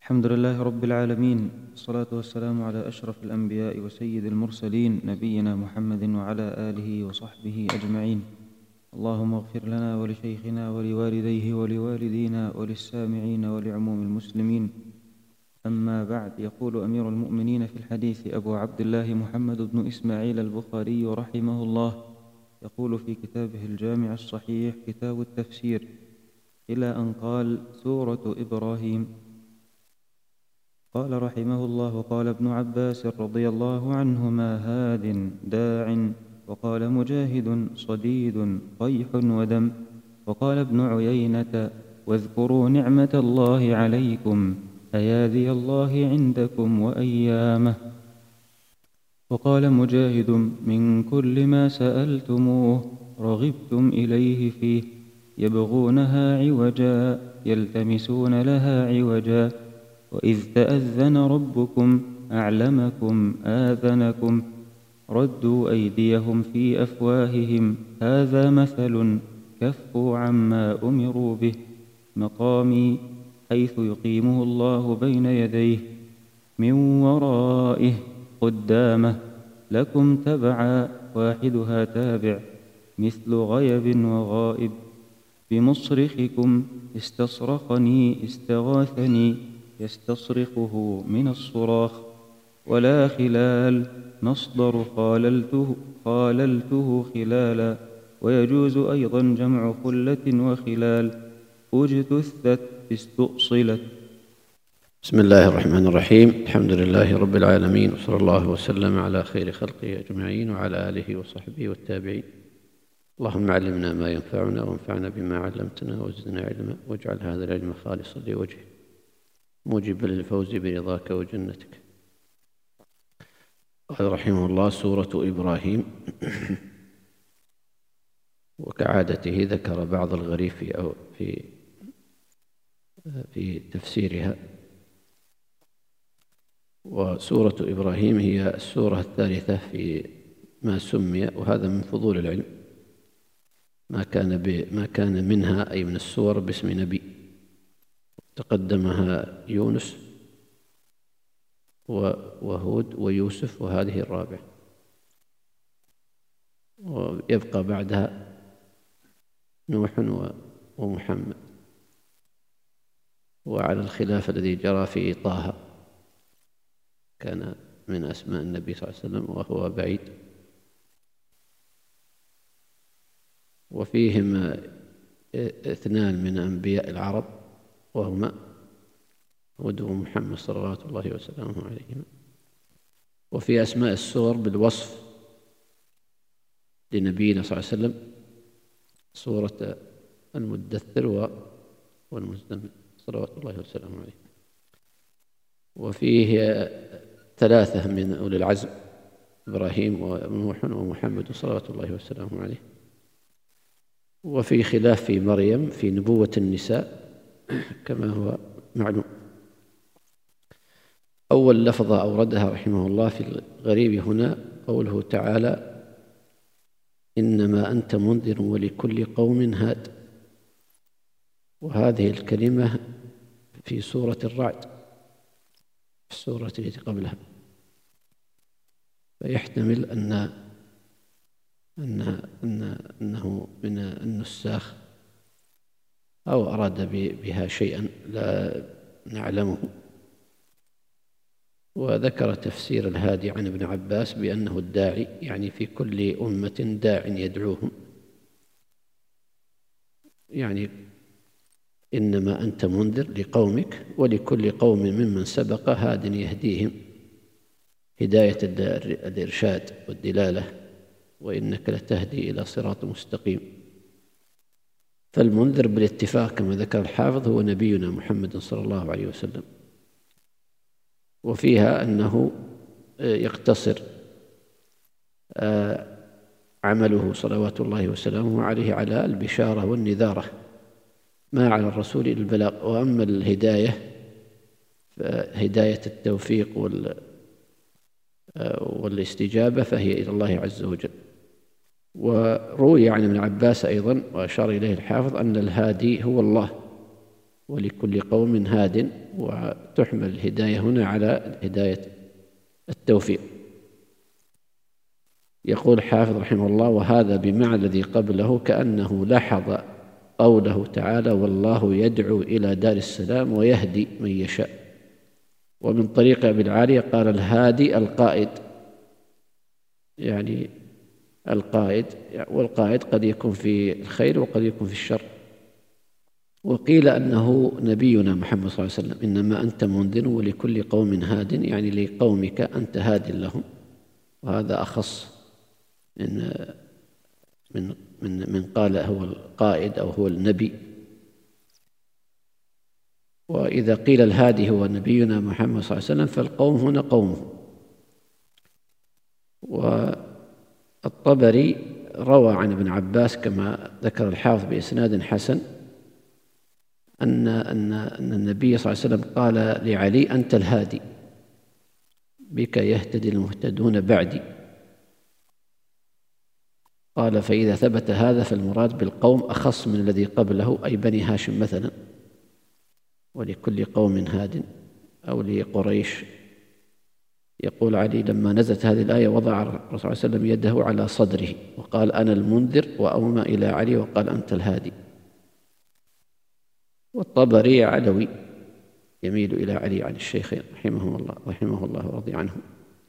الحمد لله رب العالمين، والصلاة والسلام على أشرف الأنبياء وسيد المرسلين نبينا محمد وعلى آله وصحبه أجمعين. اللهم اغفر لنا ولشيخنا ولوالديه ولوالدينا وللسامعين ولعموم المسلمين. أما بعد، يقول أمير المؤمنين في الحديث أبو عبد الله محمد بن إسماعيل البخاري رحمه الله، يقول في كتابه الجامع الصحيح كتاب التفسير إلى أن قال: سورة إبراهيم. قال رحمه الله: قال ابن عباس رضي الله عنهما: هاد داع. وقال مجاهد: صديد قيح ودم. وقال ابن عيينة: واذكروا نعمة الله عليكم أيادي الله عندكم وأيامه. وقال مجاهد: من كل ما سألتموه رغبتم إليه فيه، يبغونها عوجا يلتمسون لها عوجا، وإذ تأذن ربكم أعلمكم آذنكم، ردوا أيديهم في أفواههم، هذا مثل، كفوا عما أمروا به، مقامي حيث يقيمه الله بين يديه، من ورائه قدامه، لكم تبعا واحدها تابع، مثل غيب وغائب، بمصرخكم استصرخني استغاثني، يستصرخه من الصراخ، ولا خلال مصدر خاللته خلالا، ويجوز أيضا جمع خلة وخلال، اجتثت استؤصلت. بسم الله الرحمن الرحيم. الحمد لله رب العالمين، وصلى الله وسلم على خير خلقه أجمعين وعلى آله وصحبه والتابعين. اللهم علمنا ما ينفعنا وانفعنا بما علمتنا وزدنا علما، واجعل هذا العلم خالصا لوجهك موجبا للفوز برضاك وجنتك. قال رحمه الله: سورة إبراهيم. وكعادته ذكر بعض الغريب في تفسيرها. وسورة إبراهيم هي السورة الثالثة في ما سمي، وهذا من فضول العلم، ما كان منها أي من السور باسم نبي، تقدمها يونس وهود ويوسف، وهذه الرابعة، ويبقى بعدها نوح ومحمد. وعلى الخلاف الذي جرى في طه، كان من أسماء النبي صلى الله عليه وسلم وهو بعيد. وفيهم اثنان من أنبياء العرب، وهما هود ومحمد صلوات الله وسلامه عليهما. وفي أسماء السور بالوصف لنبينا صلى الله عليه وسلم سورة المدثر والمزمل صلوات الله وسلامه عليه. وفيه ثلاثة من أولي العزم: إبراهيم ونوح ومحمد صلوات الله وسلامه عليه. وفي خلاف في مريم في نبوة النساء كما هو معلوم. أول لفظة أوردها رحمه الله في الغريب هنا قوله تعالى: إنما أنت منذر ولكل قوم هاد. وهذه الكلمة في سورة الرعد، في السورة التي قبلها، فيحتمل أنه من النساخ، أو أراد بها شيئا لا نعلمه. وذكر تفسير الهادي عن ابن عباس بأنه الداعي، يعني في كل أمة داع يدعوهم، يعني إنما أنت منذر لقومك ولكل قوم ممن سبق هاد يهديهم هداية الإرشاد والدلالة، وإنك لتهدي إلى صراط مستقيم. فالمنذر بالاتفاق كما ذكر الحافظ هو نبينا محمد صلى الله عليه وسلم. وفيها أنه يقتصر عمله صلوات الله وسلامه عليه على البشارة والنذارة، ما على الرسول إلا البلاغ. وأما الهداية فهداية التوفيق والاستجابة فهي إلى الله عز وجل. وروي عن ابن عباس أيضا، وأشار إليه الحافظ، أن الهادي هو الله، ولكل قوم هاد، وتحمل الهداية هنا على هداية التوفيق. يقول الحافظ رحمه الله: وهذا بمعنى الذي قبله، كأنه لاحظ قوله تعالى: والله يدعو إلى دار السلام ويهدي من يشاء. ومن طريق أبي العالية قال: الهادي القائد، يعني القائد، والقائد قد يكون في الخير وقد يكون في الشر. وقيل أنه نبينا محمد صلى الله عليه وسلم: إنما أنت منذر ولكل قوم هاد، يعني لقومك أنت هاد لهم. وهذا أخص من قال هو القائد أو هو النبي. وإذا قيل الهادي هو نبينا محمد صلى الله عليه وسلم فالقوم هنا قومه. والطبري روى عن ابن عباس كما ذكر الحافظ بإسناد حسن أن النبي صلى الله عليه وسلم قال لعلي: أنت الهادي، بك يهتدي المهتدون بعدي. قال: فإذا ثبت هذا فالمراد بالقوم أخص من الذي قبله، أي بني هاشم مثلا، ولكل قوم هاد، أو لقريش. يقول علي: لما نزلت هذه الآية وضع الرسول صلى الله عليه وسلم يده على صدره وقال: أنا المنذر، وأومى إلى علي وقال: أنت الهادي. والطبري علوي يميل إلى علي عن الشيخين رحمه الله ورضي عنهم.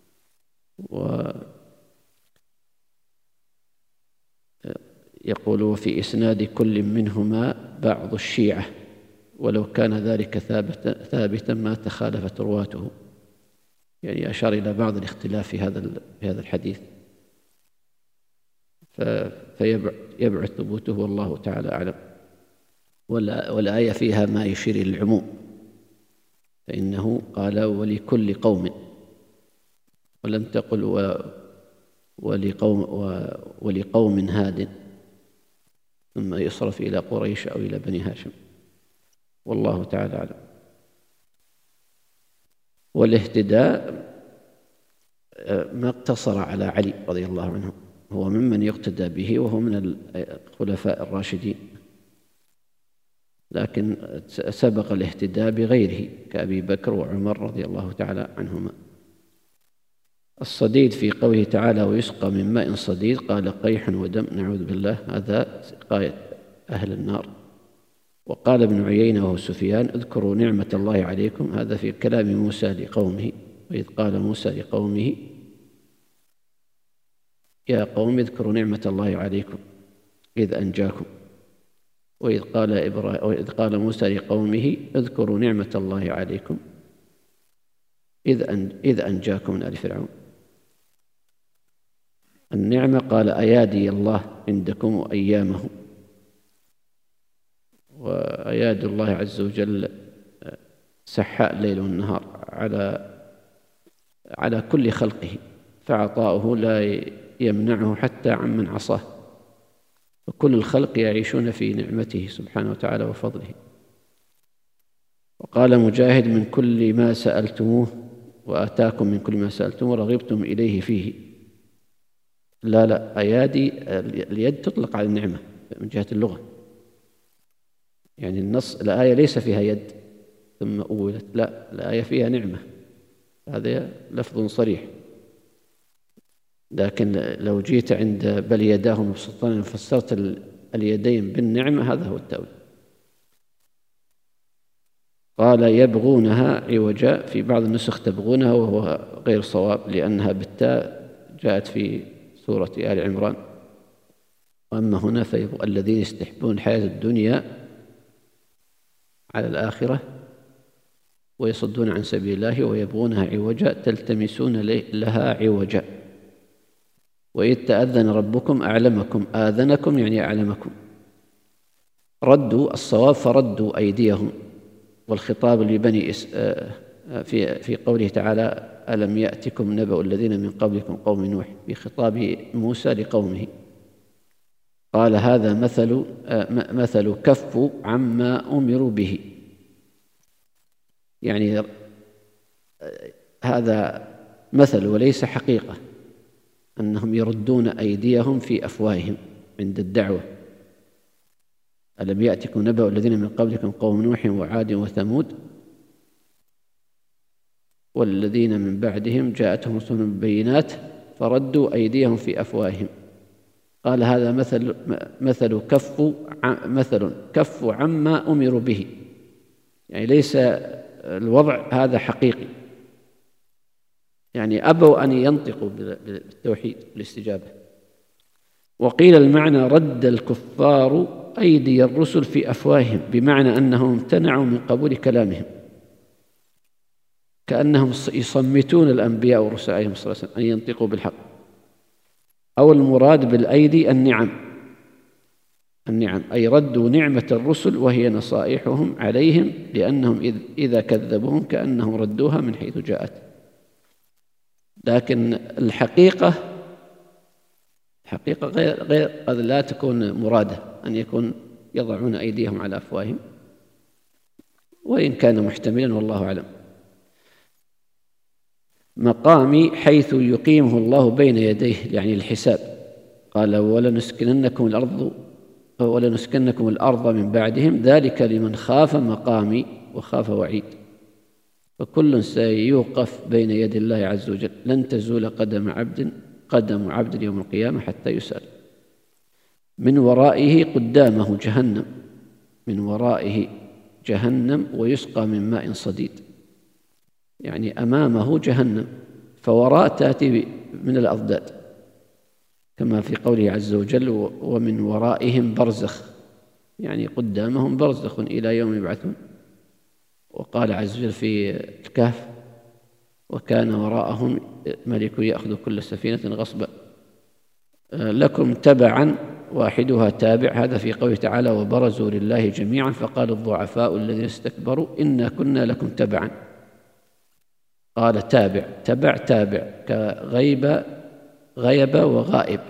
ويقول: في إسناد كل منهما بعض الشيعة، ولو كان ذلك ثابتا ما تخالفت رواته. يعني أشار إلى بعض الاختلاف في هذا الحديث، فيبعد ثبوته والله تعالى أعلم. والآية فيها ما يشير إلى العموم، فإنه قال: ولكل قوم، ولم تقل ولقوم هاد، ثم يصرف إلى قريش أو إلى بني هاشم، والله تعالى أعلم. والاهتداء ما اقتصر على علي رضي الله عنه، هو ممن يقتدى به، وهو من الخلفاء الراشدين، لكن سبق الاهتداء بغيره كأبي بكر وعمر رضي الله تعالى عنهما. الصديد في قوله تعالى: ويسقى من ماء صديد، قال: قيح ودم، نعوذ بالله، هذا سقاية أهل النار. وقال ابن عيينة وهو سفيان: اذكروا نعمة الله عليكم، هذا في كلام موسى لقومه. وإذ قال موسى لقومه: يا قوم اذكروا نعمة الله عليكم إذ أنجاكم. وإذ قال موسى لقومه: اذكروا نعمة الله عليكم إذ أنجاكم من آل فرعون. النعمة قال: أيادي الله عندكم وأيامه. وأياد الله عز وجل سحاء الليل والنهار على كل خلقه، فعطاؤه لا يمنعه حتى عمن عصاه، وكل الخلق يعيشون في نعمته سبحانه وتعالى وفضله. وقال مجاهد: من كل ما سألتموه وآتاكم من كل ما سألتموه رغبتم إليه فيه. لا، أيادي اليد تطلق على النعمة من جهة اللغة، يعني الآية ليس فيها يد ثم أولت، لا، الآية فيها نعمة، هذا لفظ صريح. لكن لو جيت عند بل يداه مبسوطتان فسرت اليدين بالنعمة، هذا هو التأويل. قال: يبغونها عوجا، في بعض النسخ تبغونها، وهو غير صواب لأنها بالتاء جاءت في سورة آل عمران. وأما هنا الذين يستحبون الحياة الدنيا على الآخرة ويصدون عن سبيل الله ويبغونها عوجا تلتمسون لها عوجا. وإذ تأذن ربكم أعلمكم، آذنكم يعني أعلمكم. ردوا الصواب فردوا أيديهم، والخطاب لبني في قوله تعالى: ألم يأتكم نبأ الذين من قبلكم قوم نوح، في خطاب موسى لقومه. قال: هذا مثل كفوا عما أمروا به، يعني هذا مثل وليس حقيقة، أنهم يردون أيديهم في أفواههم عند الدعوة. ألم يأتكم نبأ الذين من قبلكم قوم نوح وعاد وثمود والذين من بعدهم جاءتهم رسلهم بالبينات فردوا أيديهم في أفواههم قال هذا مثل كفوا عما أمروا به، يعني ليس الوضع هذا حقيقي، يعني أبوا أن ينطقوا بالتوحيد والاستجابة. وقيل المعنى رد الكفار أيدي الرسل في أفواههم، بمعنى أنهم امتنعوا من قبول كلامهم، كأنهم يصمتون الأنبياء والرسل عليهم الصلاة والسلام أن ينطقوا بالحق. أو المراد بالأيدي النعم، أي ردوا نعمة الرسل وهي نصائحهم عليهم، لأنهم إذا كذبوهم كأنهم ردوها من حيث جاءت. لكن الحقيقة غير قد لا تكون مرادة أن يكون يضعون أيديهم على أفواههم، وإن كان محتملا والله أعلم. مقامي حيث يقيمه الله بين يديه، يعني الحساب. قال ولنسكنكم الأرض من بعدهم ذلك لمن خاف مقامي وخاف وعيد. فكل سيوقف بين يدي الله عز وجل، لن تزول قدم عبد يوم القيامة حتى يسأل. من ورائه قدامه جهنم، من ورائه جهنم ويسقى من ماء صديد، يعني أمامه جهنم، فوراء تأتي من الأضداد، كما في قوله عز وجل ومن ورائهم برزخ، يعني قدامهم برزخ إلى يوم يبعثون. وقال عز وجل في الكهف وكان وراءهم ملك يأخذ كل سفينة غصبا لكم تبعا واحدها تابع، هذا في قوله تعالى وبرزوا لله جميعا فقال الضعفاء الذين استكبروا إنا كنا لكم تبعا. قال تبع كغيب وغائب،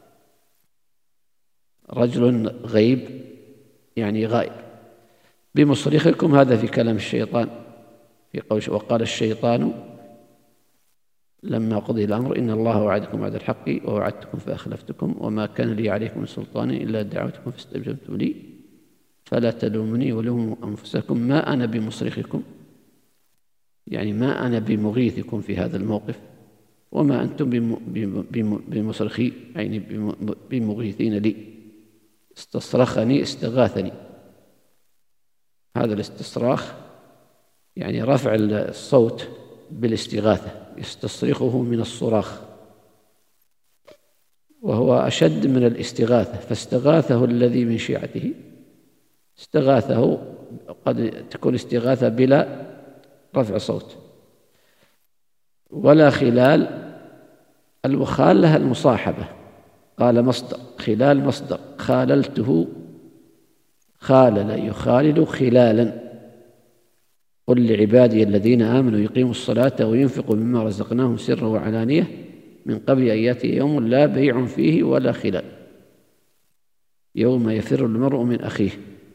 رجل غيب يعني غائب. بمصرخكم، هذا في كلام الشيطان في قول وقال الشيطان لما قضي الأمر إن الله وعدكم وعد الحق ووعدتكم فأخلفتكم وما كان لي عليكم من سلطان إلا دعوتكم فاستجبتم لي فلا تلوموني ولوموا أنفسكم ما أنا بمصرخكم، يعني ما أنا بمغيثكم في هذا الموقف، وما أنتم بمصرخي يعني بمغيثين لي. استصرخني استغاثني، هذا الاستصراخ يعني رفع الصوت بالاستغاثة، يستصرخه من الصراخ، وهو أشد من الاستغاثة. فاستغاثه الذي من شيعته، استغاثه قد تكون استغاثة بلا رفع صوت. ولا خلال، الوخالة المصاحبة، قال مصدر خلال مصدر خاللته، خالل يخالل خلالا. قل لعبادي الذين آمنوا يقيموا الصلاة وينفقوا مما رزقناهم سرا وعلانية من قبل أن يأتي يوم لا بيع فيه ولا خلال يوم يفر المرء من أخيه.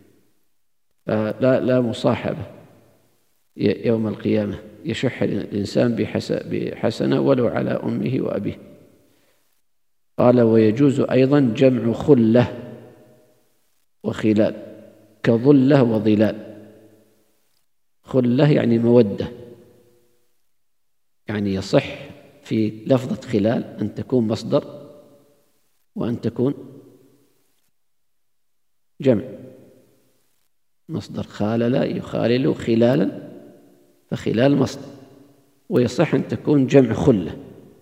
لا مصاحبة يوم القيامة، يشح الإنسان بحسنة ولو على أمه وأبيه. قال ويجوز أيضا جمع خلة وخلال كظلة وظلال. خلة يعني مودة، يعني يصح في لفظة خلال أن تكون مصدر وأن تكون جمع. مصدر خالل يخالل خلالا، فخلال مصدر، ويصح أن تكون جمع خلة.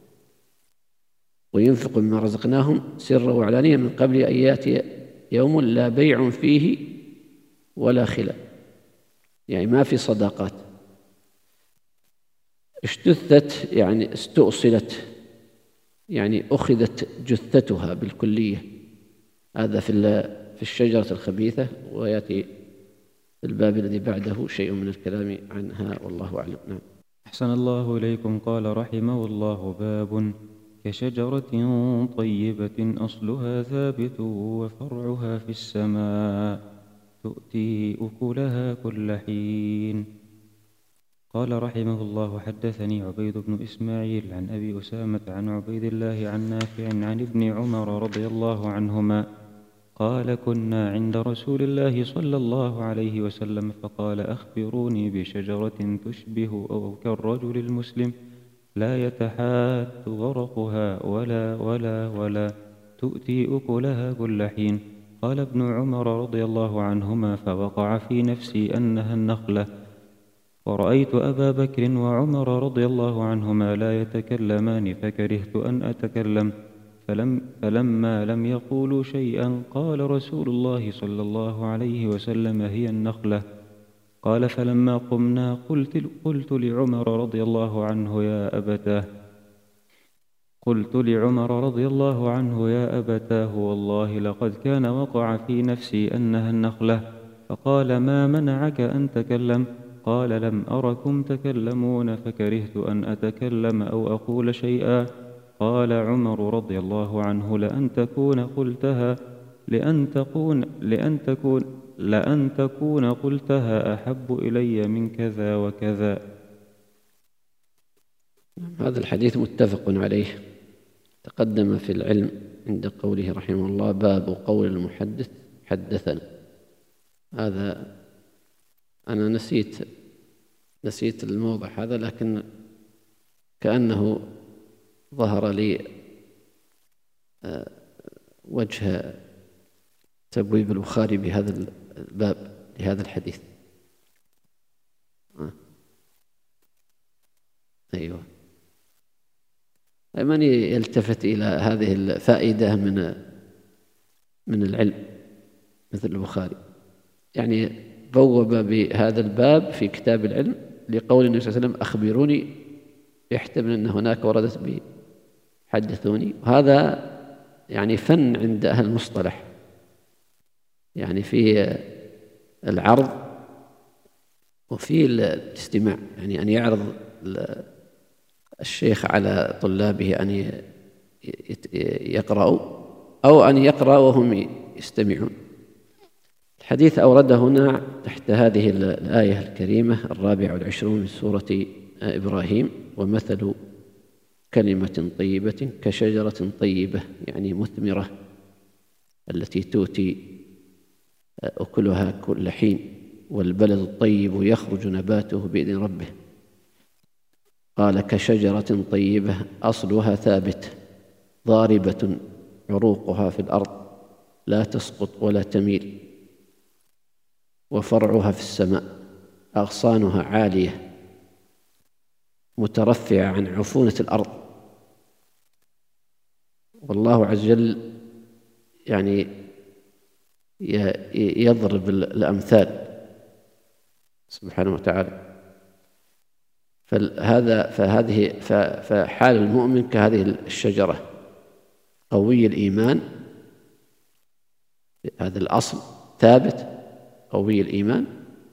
وينفق مما رزقناهم سرا وعلانية من قبل أن يأتي يوم لا بيع فيه ولا خلال، يعني ما في صداقات. اجتثت يعني استؤصلت، يعني أخذت جثتها بالكلية، هذا في الشجرة الخبيثة، ويأتي في الباب الذي بعده شيء من الكلام عنها والله أعلم. نعم. أحسن الله إليكم. قال رحمه الله باب كشجرة طيبة أصلها ثابت وفرعها في السماء تؤتي أكلها كل حين. قال رحمه الله حدثني عبيد بن إسماعيل عن أبي أسامة عن عبيد الله عن نافع عن ابن عمر رضي الله عنهما قال: كنا عند رسول الله صلى الله عليه وسلم فقال: أخبروني بشجرة تشبه أو كالرجل المسلم لا يتحات ورقها ولا تؤتي أكلها كل حين. قال ابن عمر رضي الله عنهما: فوقع في نفسي أنها النخلة. ورأيت أبا بكر وعمر رضي الله عنهما لا يتكلمان فكرهت أن أتكلم. فلما لم يقولوا شيئا قال رسول الله صلى الله عليه وسلم: هي النخلة. قال: فلما قمنا قلت لعمر رضي الله عنه: يا أبتاه والله لقد كان وقع في نفسي أنها النخلة. فقال: ما منعك أن تكلم؟ قال: لم أركم تكلمون فكرهت أن أتكلم أو أقول شيئا. قال عمر رضي الله عنه: لأن تكون قلتها أحب إلي من كذا وكذا. هذا الحديث متفق عليه. تقدم في العلم عند قوله رحمه الله: باب قول المحدث حدثنا. هذا أنا نسيت الموضع هذا، لكن كأنه ظهر لي وجه تبويب البخاري بهذا الباب لهذا الحديث. أيوة، من يلتفت إلى هذه الفائدة من العلم مثل البخاري، يعني بوب بهذا الباب في كتاب العلم لقول النبي صلى الله عليه وسلم: أخبروني، يحتمل أن هناك وردت بحدثوني. وهذا يعني فن عند أهل المصطلح، يعني في العرض وفي الاستماع، يعني أن يعرض الشيخ على طلابه أن يقرأوا أو أن يقرأ وهم يستمعون. الحديث أورده هنا تحت هذه الآية الكريمة 24 من سورة إبراهيم: ومثل كلمة طيبة كشجرة طيبة، يعني مثمرة التي تؤتي أكلها كل حين، والبلد الطيب يخرج نباته بإذن ربه. قال: كشجرة طيبة أصلها ثابت ضاربة عروقها في الأرض لا تسقط ولا تميل، وفرعها في السماء أغصانها عالية مترفعة عن عفونة الأرض. والله عز وجل يعني يضرب الأمثال سبحانه وتعالى. فحال المؤمن كهذه الشجرة، قوي الإيمان، هذا الأصل ثابت قوي الإيمان،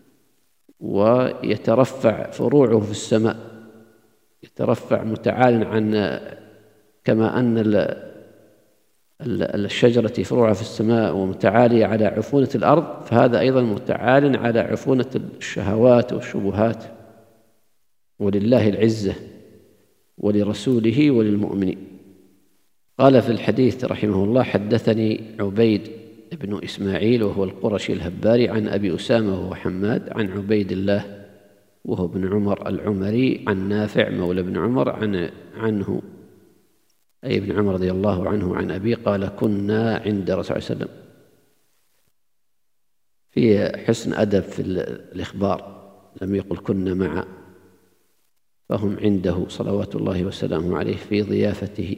ويترفع فروعه في السماء، يترفع متعال عن، كما أن الشجرة فروعها في السماء ومتعالية على عفونة الأرض، فهذا أيضا متعال على عفونة الشهوات والشبهات. ولله العزة ولرسوله وللمؤمنين. قال في الحديث رحمه الله: حدثني عبيد بن إسماعيل وهو القرشي الهباري عن أبي أسامة وهو حماد عن عبيد الله وهو ابن عمر العمري عن نافع مولى ابن عمر عنه أي ابن عمر رضي الله عنه عن أبي قال: كنا عند رسول الله صلى الله عليه وسلم. في حسن أدب في الإخبار، لم يقل كنا مع، فهم عنده صلوات الله وسلامه عليه في ضيافته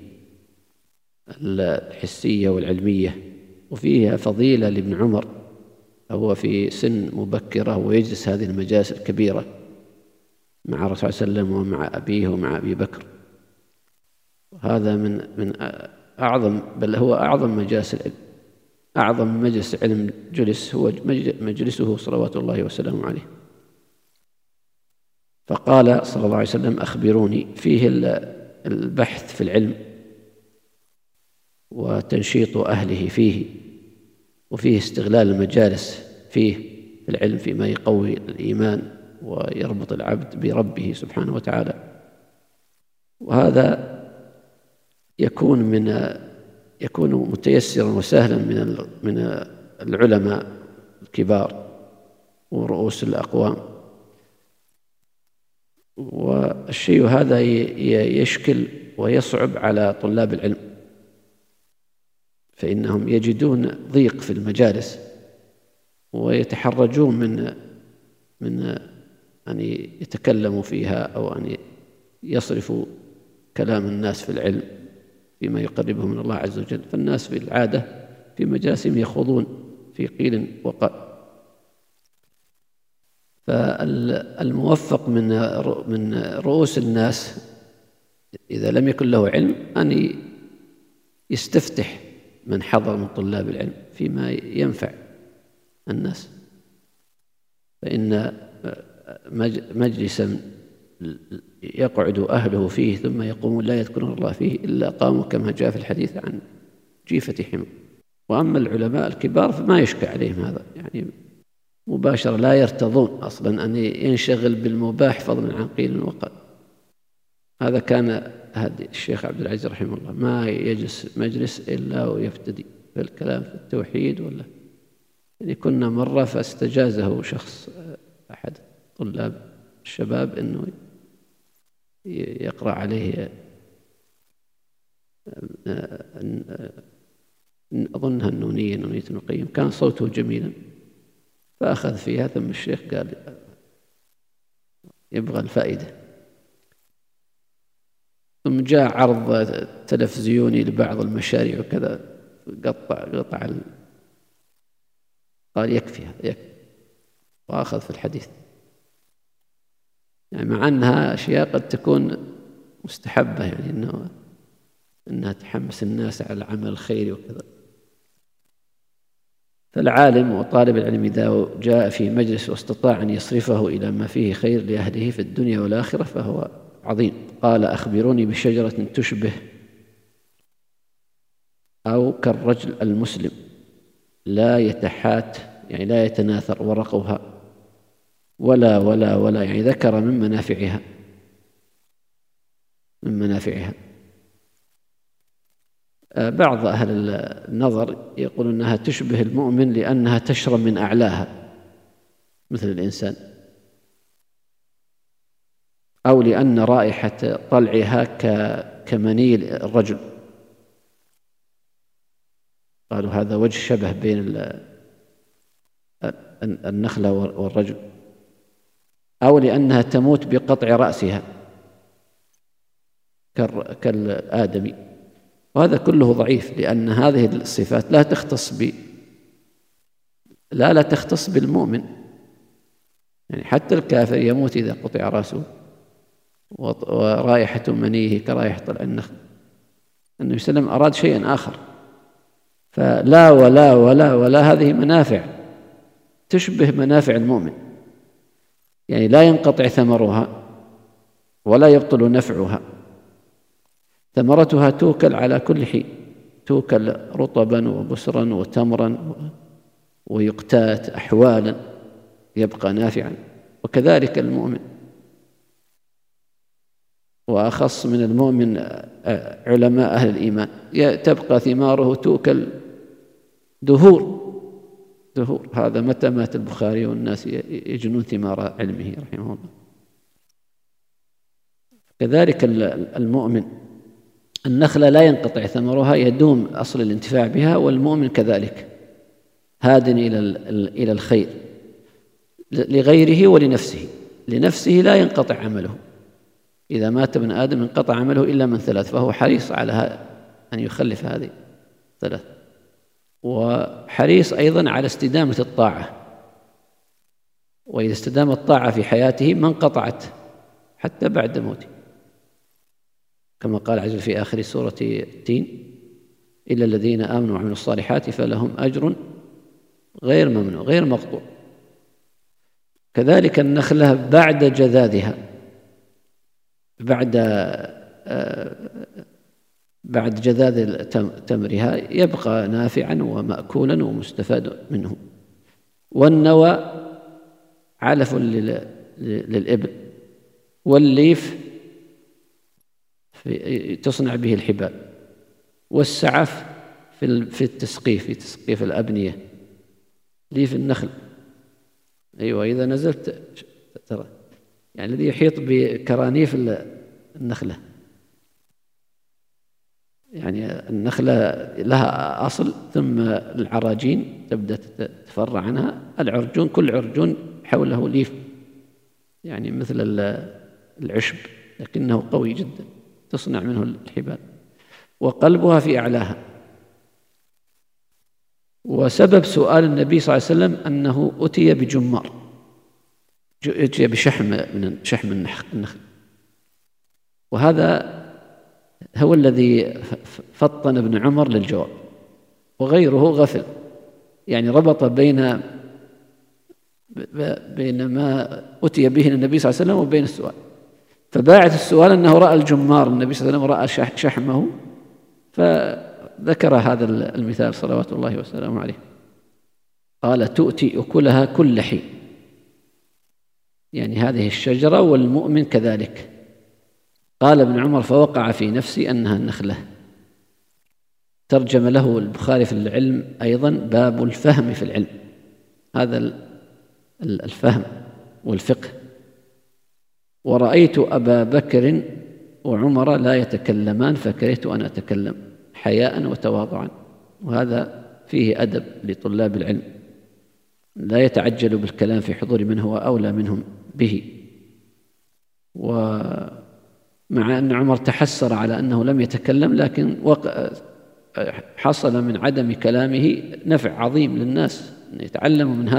الحسية والعلمية، وفيها فضيلة لابن عمر، هو في سن مبكرة ويجلس هذه المجالس الكبيرة مع الرسول صلى الله عليه وسلم ومع أبيه ومع أبي بكر. وهذا من أعظم، بل هو أعظم مجالس العلم، أعظم مجلس علم جلس هو مجلسه صلوات الله وسلامه عليه. فقال صلى الله عليه وسلم: أخبروني. فيه البحث في العلم وتنشيط أهله فيه، وفيه استغلال المجالس فيه في العلم فيما يقوي الإيمان ويربط العبد بربه سبحانه وتعالى. وهذا يكون من يكون متيسرا وسهلا من العلماء الكبار ورؤوس الأقوام. والشيء هذا يشكل ويصعب على طلاب العلم، فإنهم يجدون ضيق في المجالس ويتحرجون من أن يتكلموا فيها أو أن يصرفوا كلام الناس في العلم فيما يقربهم من الله عز وجل. فالناس في العادة في مجالسهم يخوضون في قيل وقال. فالموفق من رؤوس الناس إذا لم يكن له علم أن يستفتح من حضر من طلاب العلم فيما ينفع الناس، فإن مجلسا يقعد أهله فيه ثم يقومون لا يذكرون الله فيه إلا قاموا كما جاء في الحديث عن جيفة حمر. وأما العلماء الكبار فما يشكى عليهم هذا، يعني مباشرة لا يرتضون أصلا أن ينشغل بالمباح فضلا عن قيل وقال. هذا كان هذا الشيخ عبد العزيز رحمه الله ما يجلس مجلس إلا ويفتدي بالكلام في التوحيد ولا يعني. كنا مرة فاستجازه شخص أحد طلاب الشباب أنه يقرأ عليه أظنها النونية ابن القيم، كان صوته جميلا فأخذ فيها. ثم الشيخ قال يبغى الفائدة. ثم جاء عرض تلفزيوني لبعض المشاريع وكذا، قطع قال يكفي هذا يكفي، وأخذ في الحديث، يعني مع أنها أشياء قد تكون مستحبة، يعني أنها تحمس الناس على العمل الخيري وكذا. فالعالم وطالب العلم إذا جاء في مجلس واستطاع أن يصرفه إلى ما فيه خير لأهله في الدنيا والآخرة فهو عظيم. قال أخبروني بشجرة تشبه أو كالرجل المسلم لا يتحات، يعني لا يتناثر ورقها ولا يعني ذكر من منافعها. بعض أهل النظر يقول أنها تشبه المؤمن لأنها تشرب من أعلاها مثل الإنسان، أو لأن رائحة طلعها كمني الرجل. قالوا هذا وجه شبه بين النخلة والرجل، أو لأنها تموت بقطع رأسها كالآدمي. وهذا كله ضعيف، لأن هذه الصفات لا تختص بالمؤمن، يعني حتى الكافر يموت إذا قطع رأسه ورائحة منيه كرائحة طلع النخل. النبي صلى الله عليه وسلم أراد شيئا آخر. فلا ولا هذه منافع تشبه منافع المؤمن، يعني لا ينقطع ثمرها ولا يبطل نفعها. ثمرتها توكل على كل حين، توكل رطبا وبسرا وتمرا ويقتات أحوالا يبقى نافعا. وكذلك المؤمن، وأخص من المؤمن علماء أهل الإيمان، تبقى ثماره توكل دهور. هذا متى مات البخاري والناس يجنون ثمار علمه رحمه الله. كذلك المؤمن، النخلة لا ينقطع ثمرها، يدوم أصل الانتفاع بها، والمؤمن كذلك هاد إلى الخير لغيره ولنفسه. لنفسه لا ينقطع عمله، إذا مات ابن آدم انقطع عمله إلا من ثلاث، فهو حريص على أن يخلف هذه ثلاث، وحريص أيضا على استدامة الطاعة. وإذا استدام الطاعة في حياته ما انقطعت حتى بعد موته، كما قال عز وجل في آخر سورة التين: إلا الذين آمنوا وعملوا الصالحات فلهم أجر غير ممنوع غير مقطوع. كذلك النخلة بعد جذاذها، بعد جذاذ تمرها يبقى نافعا ومأكولا ومستفاد منه. والنوى علف للإبل، والليف تصنع به الحبال، والسعف في التسقيف، في تسقيف الأبنية، ليف النخل. أيوة، إذا نزلت ترى يعني الذي يحيط بكرانيف النخلة، يعني النخلة لها أصل، ثم العراجين تبدأ تتفرع عنها، العرجون كل عرجون حوله ليف، يعني مثل العشب لكنه قوي جدا، تصنع منه الحبال، وقلبها في أعلاها. وسبب سؤال النبي صلى الله عليه وسلم أنه أتي بجمار، أتي بشحم من شحم النخل، وهذا هو الذي فطن ابن عمر للجواب، وغيره غفل، يعني ربط بين ما أتي به النبي صلى الله عليه وسلم وبين السؤال، فباعت السؤال أنه رأى الجمار، النبي صلى الله عليه وسلم رأى شحمه، فذكر هذا المثال صلوات الله وسلامه عليه. قال: تؤتي أكلها كل حين، يعني هذه الشجرة والمؤمن كذلك. قال ابن عمر: فوقع في نفسي أنها النخلة. ترجم له البخاري في العلم أيضا: باب الفهم في العلم، هذا الفهم والفقه. ورأيت أبا بكر وعمر لا يتكلمان فكرهت أن أتكلم حياء وتواضعا، وهذا فيه أدب لطلاب العلم، لا يتعجل بالكلام في حضور من هو أولى منهم به. ومع أن عمر تحسر على أنه لم يتكلم، لكن حصل من عدم كلامه نفع عظيم للناس أن يتعلموا من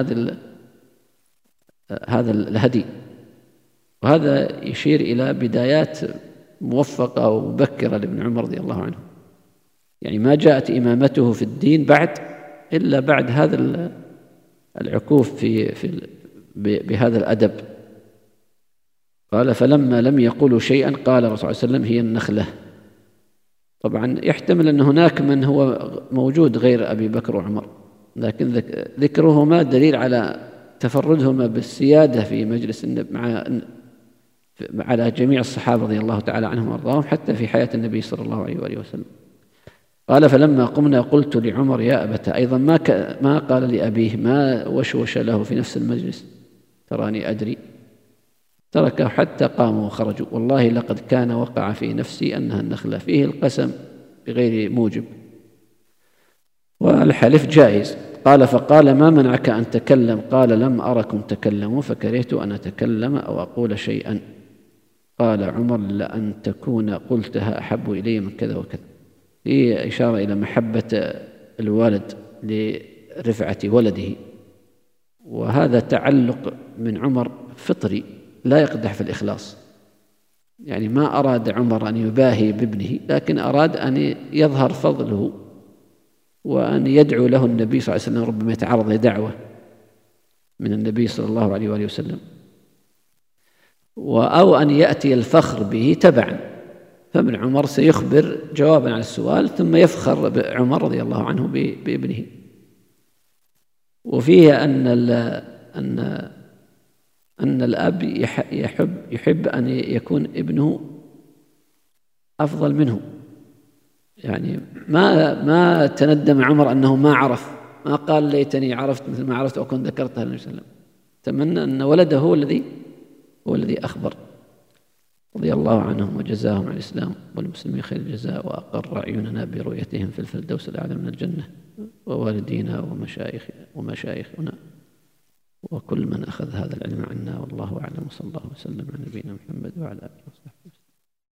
هذا الهدي. وهذا يشير إلى بدايات موفقة ومبكرة لابن عمر رضي الله عنه، يعني ما جاءت إمامته في الدين إلا بعد هذا العكوف بهذا الأدب. قال: فلما لم يقولوا شيئا قال الرسول صلى الله عليه وسلم: هي النخلة. طبعا يحتمل أن هناك من هو موجود غير أبي بكر وعمر، لكن ذكرهما دليل على تفردهما بالسيادة في مجلس على جميع الصحابة رضي الله تعالى عنهم وارضاهم، حتى في حياة النبي صلى الله عليه وآله وسلم. قال: فلما قمنا قلت لعمر: يا أبتاه. أيضا ما قال لأبيه، ما وشوش له في نفس المجلس: تراني أدري. تركه حتى قاموا وخرجوا. والله لقد كان وقع في نفسي أنها النخلة، فيه القسم بغير موجب، والحلف جائز. قال: فقال: ما منعك أن تكلم؟ قال: لم أركم تكلموا فكرهت أن أتكلم أو أقول شيئا. قال عمر: لأن تكون قلتها أحب إلي من كذا وكذا. هي إشارة إلى محبة الوالد لرفعة ولده، وهذا تعلق من عمر فطري لا يقدح في الإخلاص، يعني ما أراد عمر أن يباهي بابنه، لكن أراد أن يظهر فضله وأن يدعو له النبي صلى الله عليه وسلم، ربما يتعرض لدعوة من النبي صلى الله عليه وآله وسلم، أو أن يأتي الفخر به تبعا. فابن عمر سيخبر جوابا على السؤال، ثم يفخر بعمر رضي الله عنه بابنه. وفيه أن الأب يحب أن يكون ابنه أفضل منه، يعني ما تندم عمر أنه ما عرف، ما قال ليتني عرفت مثل ما عرفت وكنت ذكرتها للنبي صلى الله عليه وسلم. تمنى أن ولده هو الذي أخبر، رضي الله عنهم وجزاهم عن الإسلام والمسلمين خير الجزاء، وأقر عيوننا برؤيتهم في الفردوس الأعلى من الجنة، ووالدينا ومشايخنا وكل من أخذ هذا العلم عنا. والله أعلم، وصلى الله وسلم على نبينا محمد وعلى آله وصحبه.